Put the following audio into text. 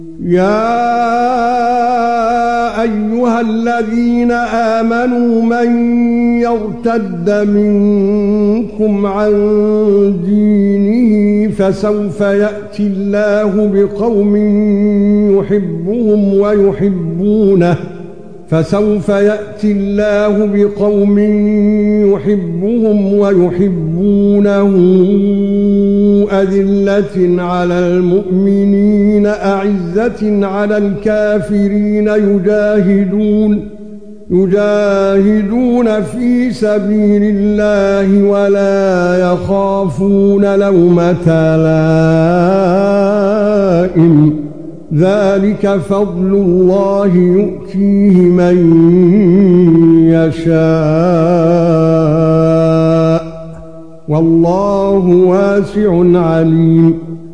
يا ايها الذين آمنوا من يرتد منكم عن دينه فسوف يأتي الله بقوم يحبهم ويحبونه أذلة على المؤمنين أعزة على الكافرين يجاهدون في سبيل الله ولا يخافون لومة لائم ذلك فضل الله يؤتيه من يشاء والله واسع عليم